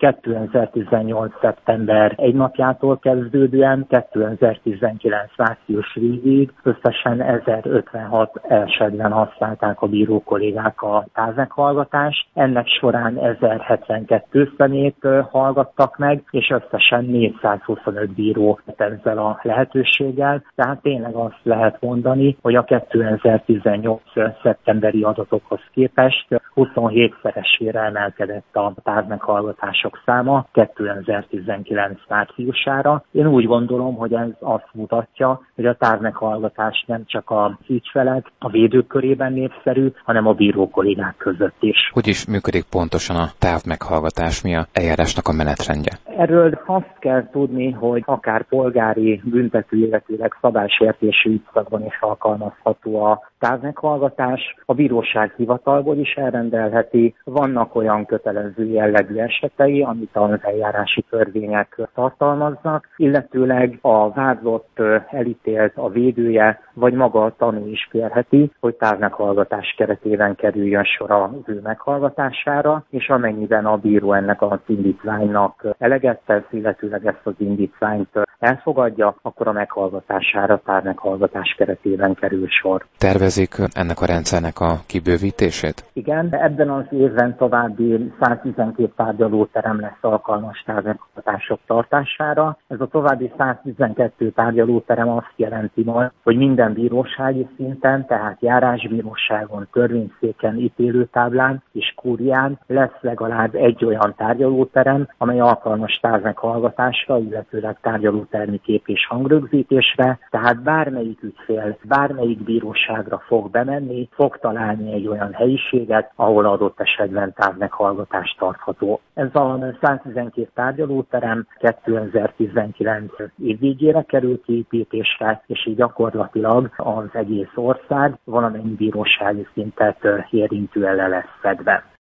2018. szeptember 1 napjától kezdődően 2019. március végig összesen 1056 esetben használták a bíró kollégák a távmeghallgatást. Ennek során 1072 személyt hallgattak meg, és összesen 425 bíró ezzel a lehetőséggel. Tehát tényleg azt lehet mondani, hogy a 2018. szeptemberi adatokhoz képest 27-szeresére emelkedett a távmeghallgatások száma 2019 márciusára. Én úgy gondolom, hogy ez azt mutatja, hogy a távmeghallgatás nem csak az ügyfelek, a védők körében népszerű, hanem a bíró kollégák között is. Hogy is működik pontosan a távmeghallgatás, mi a eljárásnak a menetrendje? Erről azt kell tudni, hogy akár polgári, büntető, illetőleg szabálysértési ügyszakban is alkalmazható a távmeghallgatás. A bíróság hivatalból is elrendelheti. Vannak olyan kötelező jellegű esetei, amit az eljárási törvények tartalmaznak, illetőleg a vádlott, elítélt, a védője, vagy maga a tanú is kérheti, hogy távmeghallgatás keretében kerüljön sor az ő meghallgatására, és amennyiben a bíró ennek az indítványnak eleget tesz, illetőleg ezt az indítványt elfogadja, akkor a meghallgatására távmeghallgatás keretében kerül sor. Tervezik ennek a rendszernek a kibővítését? Igen, ebben az évben további 112 tárgyalóterem lesz alkalmas távmeghallgatások tartására. Ez a további 112 tárgyalóterem azt jelenti majd, hogy minden bírósági szinten, tehát járásbíróságon, törvényszéken, ítélőtáblán és kúrián lesz legalább egy olyan tárgyalóterem, amely alkalmas távmeghallgatásra, illetőleg tárgyalótermi kép- és hangrögzítésre, tehát bármelyik ügyfél, bármelyik bíróságra fog bemenni, fog találni egy olyan helyiséget, ahol adott esetben távmeghallgatás tartható. Ez a 112 tárgyalóterem 2019 év végére kerül kiépítésre, és így gyakorlatilag az egész ország valamennyi bírósági szintet érintően le lesz fedve.